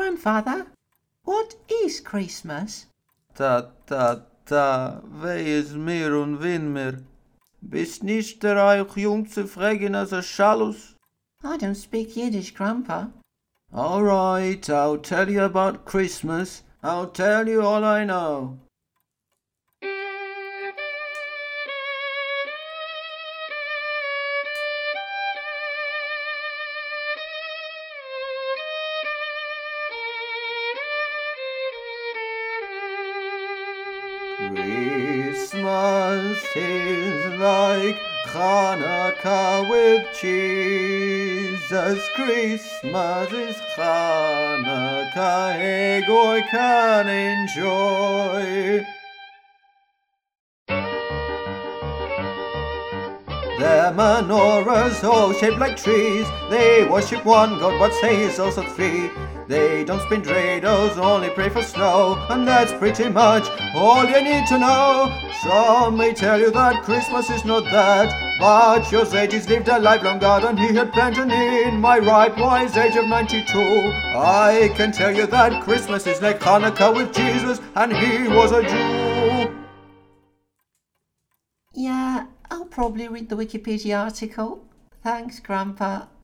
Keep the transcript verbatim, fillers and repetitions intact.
Grandfather, what is Christmas? Ta, ta, ta, wei is mir und win mir. Bist nicht der euch jung zu fragen als a Schalus? I don't speak Yiddish, Grandpa. All right, I'll tell you about Christmas. I'll tell you all I know. Christmas is like Hanukkah with Jesus. Christmas is Hanukkah, a goy can enjoy. Their menorahs all shaped like trees. They worship one God, but say he's also three. They don't spin dreidels, only pray for snow. And that's pretty much all you need to know. Some may tell you that Christmas is not that, but your sages lived a lifelong God, and he had planned and in my ripe wise age of ninety-two, I can tell you that Christmas is like Hanukkah with Jesus, and he was a Jew. Yeah, I'll probably read the Wikipedia article. Thanks, Grandpa.